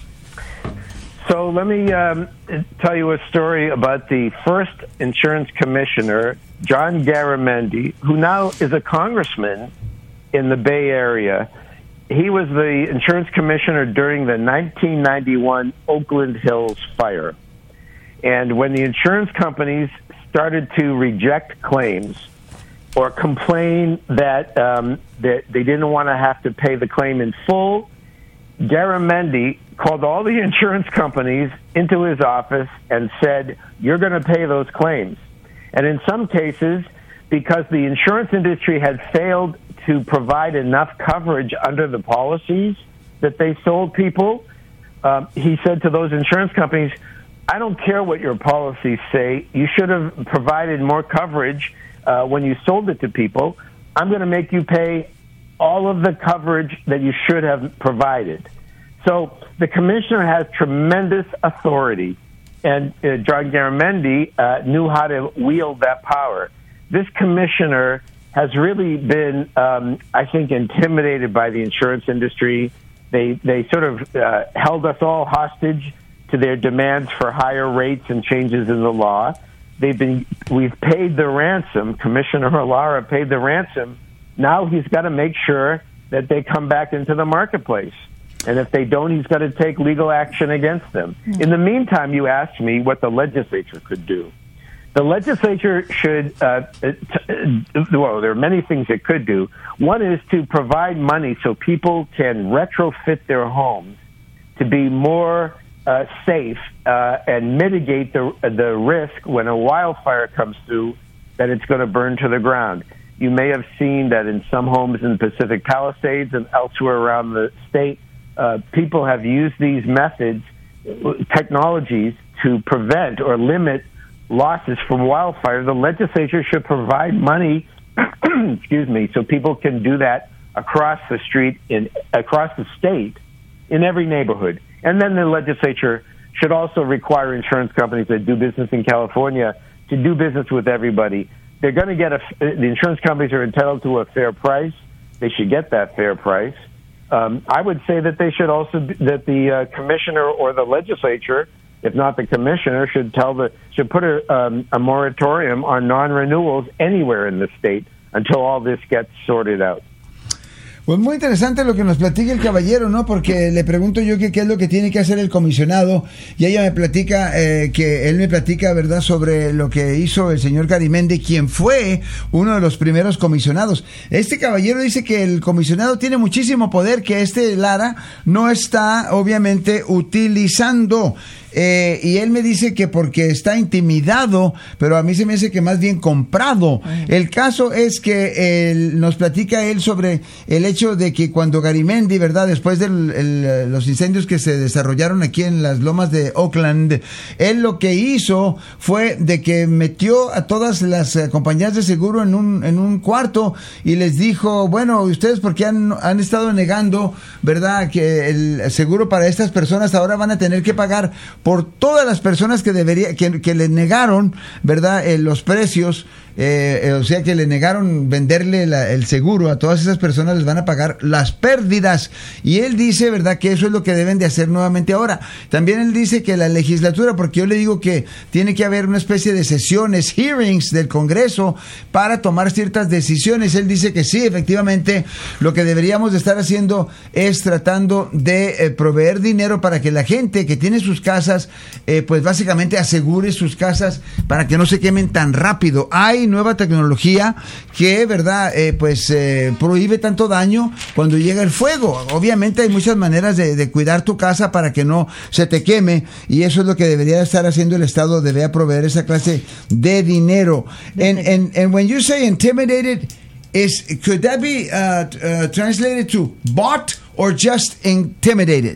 So let me tell you a story about the first insurance commissioner, John Garamendi, who now is a congressman in the Bay Area. He was the insurance commissioner during the 1991 Oakland Hills fire. And when the insurance companies started to reject claims or complain that that they didn't want to have to pay the claim in full, Garamendi called all the insurance companies into his office and said, you're going to pay those claims. And in some cases, because the insurance industry had failed to provide enough coverage under the policies that they sold people, he said to those insurance companies, I don't care what your policies say. You should have provided more coverage when you sold it to people. I'm going to make you pay all of the coverage that you should have provided. So the commissioner has tremendous authority, and John Garamendi knew how to wield that power. This commissioner has really been, I think, intimidated by the insurance industry. They sort of held us all hostage to their demands for higher rates and changes in the law. We've paid the ransom. Commissioner Lara paid the ransom. Now he's got to make sure that they come back into the marketplace. And if they don't, he's got to take legal action against them. Mm-hmm. In the meantime, you asked me what the legislature could do. The legislature should, well, there are many things it could do. One is to provide money so people can retrofit their homes to be more safe and mitigate the risk when a wildfire comes through that it's going to burn to the ground. You may have seen that in some homes in Pacific Palisades and elsewhere around the state, people have used these methods, technologies, to prevent or limit losses from wildfire. The legislature should provide money, excuse me, so people can do that across the street, across the state, in every neighborhood. And then the legislature should also require insurance companies that do business in California to do business with everybody. They're going to get the insurance companies are entitled to a fair price. They should get that fair price. I would say that they should also, that the commissioner or the legislature, if not the commissioner, should put a moratorium on non-renewals anywhere in the state until all this gets sorted out. Pues muy interesante lo que nos platica el caballero, ¿no? Porque le pregunto yo qué es lo que tiene que hacer el comisionado y ella me platica, él me platica, ¿verdad?, sobre lo que hizo el señor Garamendi, quien fue uno de los primeros comisionados. Este caballero dice que el comisionado tiene muchísimo poder que Lara no está, obviamente, utilizando. Y él me dice que porque está intimidado, pero a mí se me hace que más bien comprado. El caso es que nos platica él sobre el hecho de que cuando Garamendi, ¿verdad?, después de los incendios que se desarrollaron aquí en las lomas de Oakland, él lo que hizo fue de que metió a todas las compañías de seguro en un cuarto y les dijo, bueno, ustedes porque han estado negando, ¿verdad?, que el seguro para estas personas ahora van a tener que pagar por todas las personas que le negaron, ¿verdad?, los precios, o sea, que le negaron venderle el seguro a todas esas personas, les van a pagar las pérdidas. Y él dice, ¿verdad?, que eso es lo que deben de hacer nuevamente ahora. También él dice que la legislatura, porque yo le digo que tiene que haber una especie de sesiones, hearings del Congreso para tomar ciertas decisiones. Él dice que sí, efectivamente, lo que deberíamos de estar haciendo es tratando de proveer dinero para que la gente que tiene sus casas, pues básicamente asegure sus casas para que no se quemen tan rápido. Hay nueva tecnología que, ¿verdad?, prohíbe tanto daño cuando llega el fuego. Obviamente hay muchas maneras de cuidar tu casa para que no se te queme, y eso es lo que debería estar haciendo el Estado, debería proveer esa clase de dinero. And when you say intimidated, could that be translated to bought or just intimidated?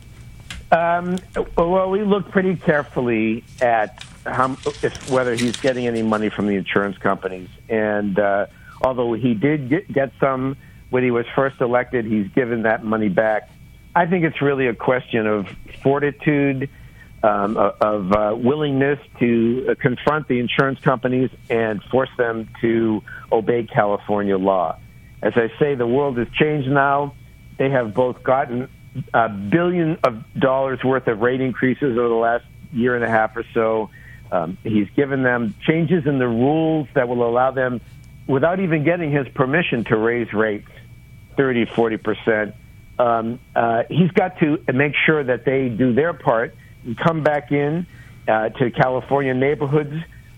Well, we look pretty carefully at whether he's getting any money from the insurance companies. And although he did get some when he was first elected, he's given that money back. I think it's really a question of fortitude, of willingness to confront the insurance companies and force them to obey California law. As I say, the world has changed now. They have both gotten $1 billion worth of rate increases over the last year and a half or so. He's given them changes in the rules that will allow them, without even getting his permission, to raise rates 30, 40%. He's got to make sure that they do their part and come back in to California neighborhoods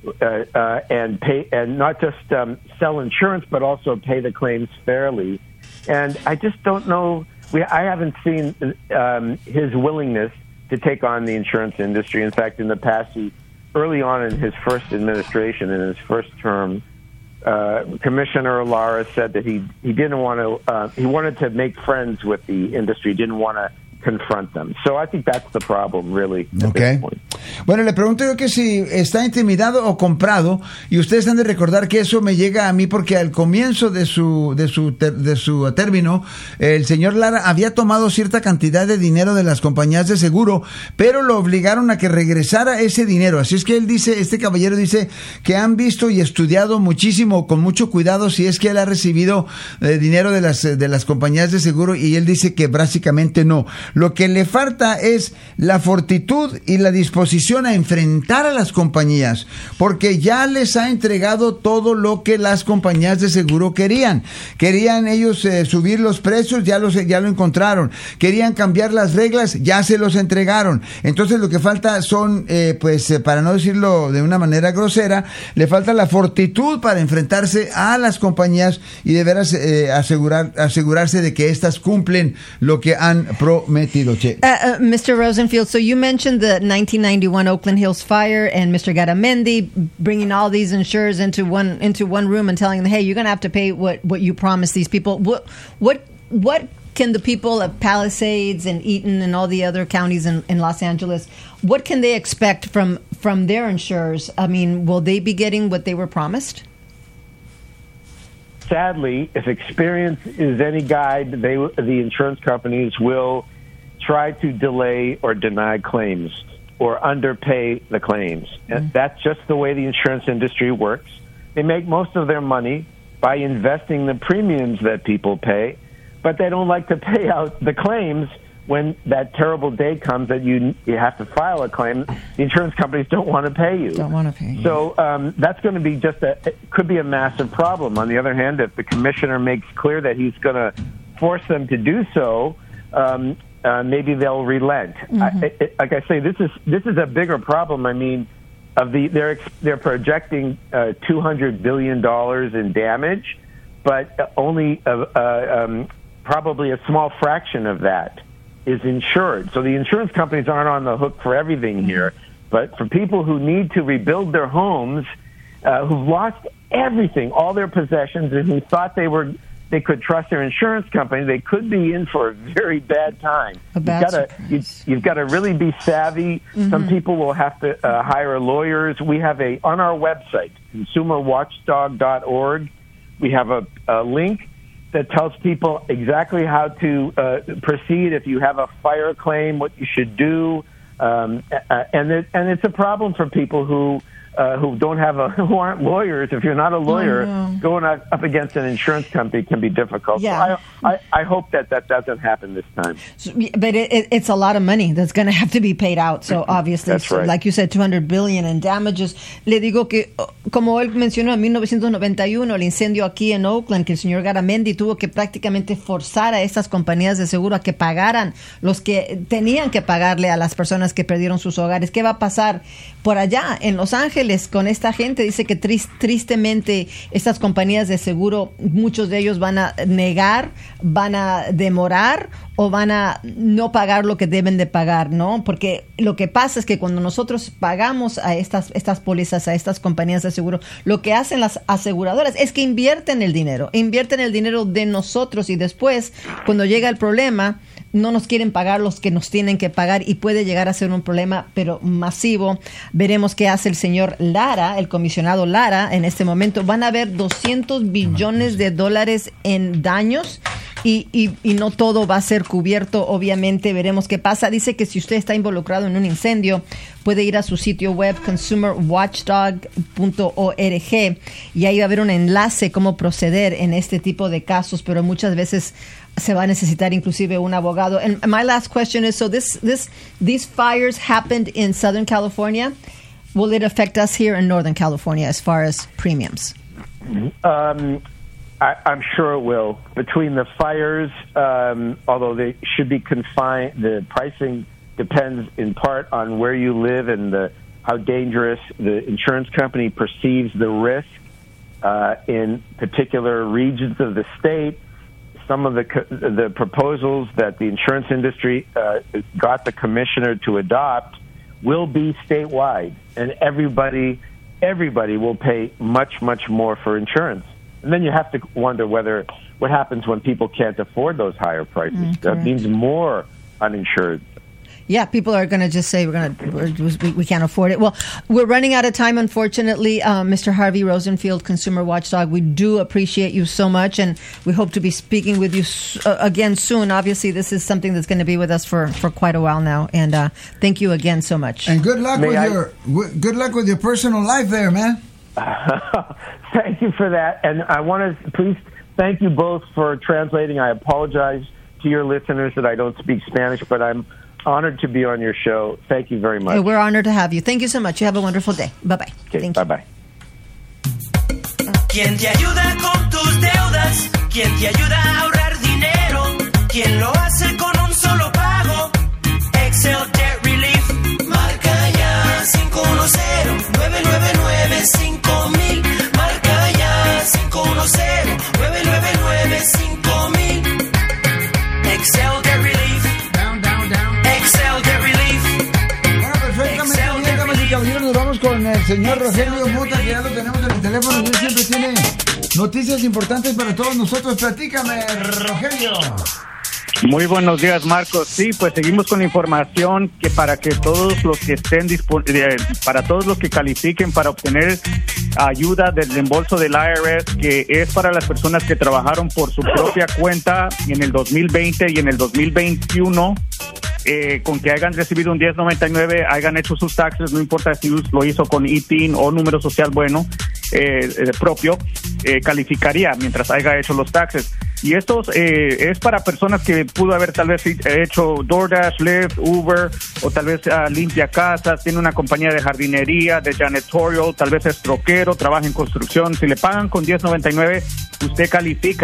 and pay, and not just sell insurance, but also pay the claims fairly. And I just don't know. I haven't seen his willingness to take on the insurance industry. In fact, in the past, early on in his first administration, in his first term, Commissioner Lara said that he didn't want to. He wanted to make friends with the industry. Didn't want to confront them. So I think that's the problem, really. Okay. Bueno, le pregunto yo que si está intimidado o comprado, y ustedes han de recordar que eso me llega a mí porque al comienzo de su término, el señor Lara había tomado cierta cantidad de dinero de las compañías de seguro, pero lo obligaron a que regresara ese dinero. Así es que él dice, este caballero dice que han visto y estudiado muchísimo, con mucho cuidado, si es que él ha recibido dinero de las compañías de seguro, y él dice que básicamente no. Lo que le falta es la fortitud y la disposición a enfrentar a las compañías, porque ya les ha entregado todo lo que las compañías de seguro querían. Querían ellos subir los precios, ya lo encontraron. Querían cambiar las reglas, ya se los entregaron. Entonces lo que falta son, para no decirlo de una manera grosera, le falta la fortitud para enfrentarse a las compañías y de veras asegurarse de que éstas cumplen lo que han prometido. Mr. Rosenfield, so you mentioned the 1991 Oakland Hills fire and Mr. Garamendi bringing all these insurers into one room and telling them, hey, you're going to have to pay what you promised these people. What can the people of Palisades and Eaton and all the other counties in Los Angeles, what can they expect from their insurers? I mean, will they be getting what they were promised? Sadly, if experience is any guide, the insurance companies will try to delay or deny claims or underpay the claims. And that's just the way the insurance industry works. They make most of their money by investing the premiums that people pay, but they don't like to pay out the claims when that terrible day comes that you have to file a claim. The insurance companies don't want to pay you. So that's going to be it could be a massive problem. On the other hand, if the commissioner makes clear that he's going to force them to do so, maybe they'll relent. Like I say, this is a bigger problem. I mean, they're projecting $200 billion in damage, but only probably a small fraction of that is insured. So the insurance companies aren't on the hook for everything here. But for people who need to rebuild their homes, who've lost everything, all their possessions, and who thought they could trust their insurance company, they could be in for a very bad time. You've got to really be savvy. Some people will have to hire lawyers. We have on our website, consumerwatchdog.org, we have a link that tells people exactly how to proceed if you have a fire claim, what you should do. And it's a problem for people who who aren't lawyers. If you're not a lawyer, going up against an insurance company can be difficult. Yeah. So I hope that doesn't happen this time. But it's a lot of money that's going to have to be paid out. So obviously, That's right. like you said, $200 billion in damages. Le digo que, como él mencionó, en 1991, el incendio aquí en Oakland, que el señor Garamendi tuvo que prácticamente forzar a estas compañías de seguro a que pagaran los que tenían que pagarle a las personas que perdieron sus hogares. ¿Qué va a pasar por allá en Los Ángeles con esta gente? Dice que tristemente estas compañías de seguro, muchos de ellos van a negar, van a demorar o van a no pagar lo que deben de pagar, ¿no? Porque lo que pasa es que cuando nosotros pagamos a estas pólizas, a estas compañías de seguro, lo que hacen las aseguradoras es que invierten el dinero de nosotros, y después, cuando llega el problema, no nos quieren pagar los que nos tienen que pagar, y puede llegar a ser un problema, pero masivo. Veremos qué hace el señor Lara, el comisionado Lara, en este momento. Van a haber $200 billones en daños, y no todo va a ser cubierto. Obviamente, veremos qué pasa. Dice que si usted está involucrado en un incendio, puede ir a su sitio web, consumerwatchdog.org, y ahí va a haber un enlace cómo proceder en este tipo de casos, pero muchas veces se va a necesitar inclusive un abogado. And my last question is, so these fires happened in Southern California. Will it affect us here in Northern California as far as premiums? I'm sure it will. Between the fires, although they should be confined, the pricing depends in part on where you live and how dangerous the insurance company perceives the risk in particular regions of the state. Some of the proposals that the insurance industry got the commissioner to adopt will be statewide, and everybody will pay much, much more for insurance. And then you have to wonder what happens when people can't afford those higher prices. That means more uninsured. Yeah, people are going to just say we can't afford it. Well, we're running out of time, unfortunately. Mr. Harvey Rosenfield, Consumer Watchdog, we do appreciate you so much, and we hope to be speaking with you again soon. Obviously, this is something that's going to be with us for quite a while now, and thank you again so much. And good luck good luck with your personal life there, man. Thank you for that, and I want to please thank you both for translating. I apologize to your listeners that I don't speak Spanish, but I'm honored to be on your show. Thank you very much. We're honored to have you. Thank you so much. You have a wonderful day. Bye-bye. Okay, bye-bye. ¿Quién te ayuda con tus deudas? ¿Quién te ayuda a ahorrar dinero? ¿Quién lo hace con un solo pago? Excel Debt Relief. Marca ya 510-999-5000. Marca ya 510-999-5000. Excel Debt Relief. Excel Debt Relief. Bueno, perfectamente bien, damas y caballeros. Nos vamos con el señor Rogelio Mota, que ya lo tenemos en el teléfono. Él siempre tiene noticias importantes para todos nosotros. Platícame, Rogelio. Muy buenos días, Marcos. Sí, pues seguimos con la información que para que todos los que estén para todos los que califiquen para obtener ayuda del reembolso del IRS, que es para las personas que trabajaron por su propia cuenta en el 2020 y en el 2021, con que hayan recibido un 1099, hayan hecho sus taxes, no importa si lo hizo con ITIN o número social propio, calificaría mientras haya hecho los taxes. Y esto es para personas que pudo haber tal vez hecho DoorDash, Lyft, Uber, o tal vez limpia casas, tiene una compañía de jardinería, de janitorial, tal vez es troquero, trabaja en construcción. Si le pagan con $10.99, usted califica.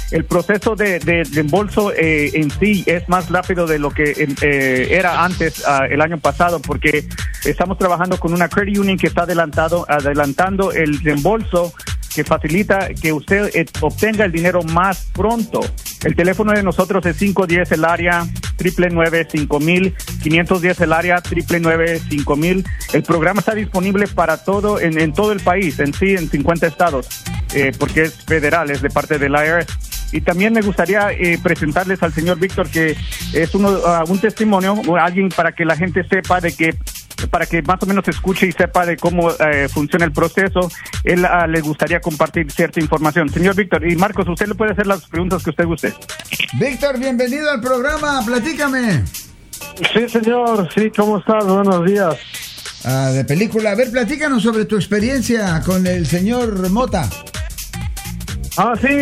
el proceso de reembolso en sí es más rápido de lo que era antes el año pasado, porque estamos trabajando con una credit union que está adelantando el reembolso, que facilita que usted obtenga el dinero más pronto. El teléfono de nosotros es 510 el área 999-5000, 510 el área 999-5000. El programa está disponible para todo en todo el país, en 50 estados, porque es federal, es de parte del IRS. Y también me gustaría presentarles al señor Víctor, que es un testimonio, alguien para que la gente sepa para que más o menos escuche y sepa de cómo funciona el proceso. Él le gustaría compartir cierta información. Señor Víctor, y Marcos, usted le puede hacer las preguntas que usted guste. Víctor, bienvenido al programa, platícame. Sí, señor, sí, ¿cómo estás? Buenos días. De película, a ver, platícanos sobre tu experiencia con el señor Mota. Sí,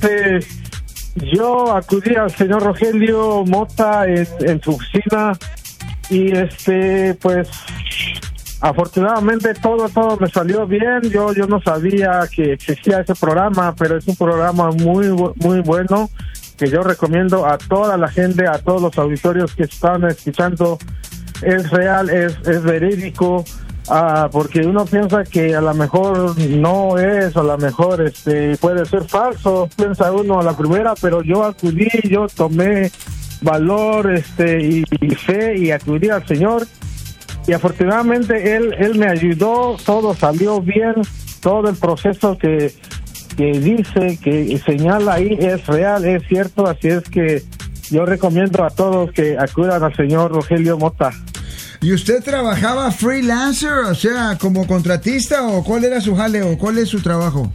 yo acudí al señor Rogelio Mota en su oficina. Y pues afortunadamente todo me salió bien. Yo no sabía que existía ese programa, pero es un programa muy bueno que yo recomiendo a toda la gente, a todos los auditorios que están escuchando. Es real, es verídico, porque uno piensa que a lo mejor no es, a lo mejor puede ser falso, piensa uno a la primera, pero yo acudí, yo tomé valor y fe y acudí al Señor, y afortunadamente él me ayudó, todo salió bien, todo el proceso que dice, que señala ahí es real, es cierto, así es que yo recomiendo a todos que acudan al señor Rogelio Mota. ¿Y usted trabajaba freelancer, o sea, como contratista, o cuál era su jale, o cuál es su trabajo?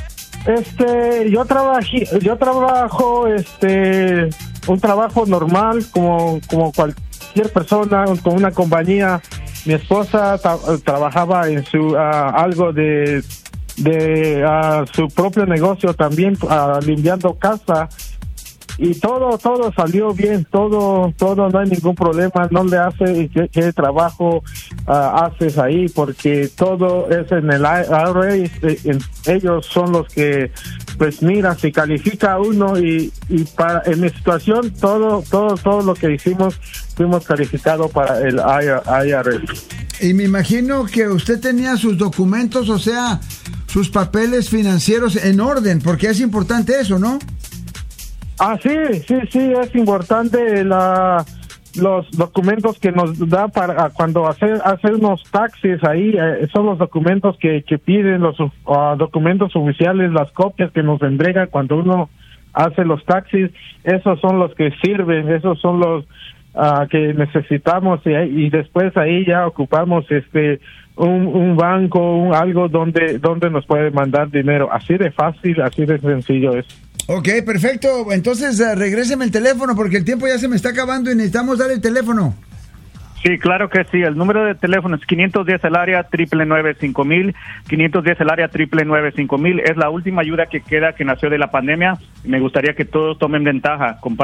Yo trabajo un trabajo normal como cualquier persona con una compañía. Mi esposa trabajaba en su algo de su propio negocio también, limpiando casa, y todo salió bien, todo no hay ningún problema. No le hace qué trabajo haces ahí, porque todo es en el IRA. Ellos son los que pues mira, si califica a uno, y en mi situación todo lo que hicimos fuimos calificados para el IRA. Y me imagino que usted tenía sus documentos, o sea, sus papeles financieros en orden, porque es importante eso, ¿no? Sí, es importante los documentos que nos da para cuando hacer unos taxis ahí, son los documentos que piden, los documentos oficiales, las copias que nos entregan cuando uno hace los taxis. Esos son los que sirven, esos son los que necesitamos, y después ahí ya ocupamos un banco, algo donde nos puede mandar dinero. Así de fácil, así de sencillo es. Ok, perfecto. Entonces regréseme el teléfono, porque el tiempo ya se me está acabando y necesitamos dar el teléfono. Sí, claro que sí. El número de teléfono es 510 el área 999-5000, 510 el área 999-5000. Es la última ayuda que queda, que nació de la pandemia. Me gustaría que todos tomen ventaja.